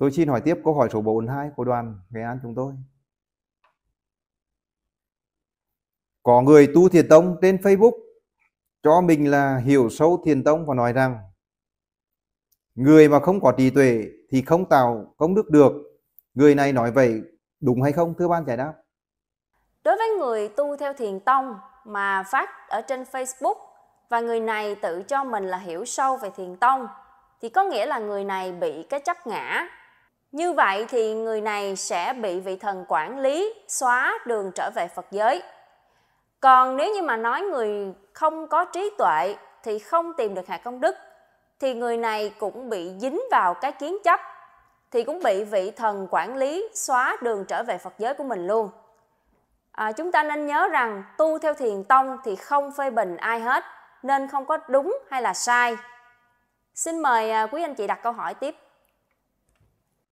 Tôi xin hỏi tiếp câu hỏi số 42 của đoàn Nghệ An chúng tôi. Có người tu thiền tông trên Facebook cho mình là hiểu sâu thiền tông và nói rằng người mà không có trí tuệ thì không tạo công đức được. Người này nói vậy đúng hay không thưa ban giải đáp? Đối với người tu theo thiền tông mà phát ở trên Facebook và người này tự cho mình là hiểu sâu về thiền tông thì có nghĩa là người này bị cái chấp ngã. Như vậy thì người này sẽ bị vị thần quản lý xóa đường trở về Phật giới. Còn nếu như mà nói người không có trí tuệ thì không tìm được hạt công đức thì người này cũng bị dính vào cái kiến chấp, thì cũng bị vị thần quản lý xóa đường trở về Phật giới của mình luôn. Chúng ta nên nhớ rằng tu theo thiền tông thì không phê bình ai hết, nên không có đúng hay là sai. Xin mời quý anh chị đặt câu hỏi tiếp.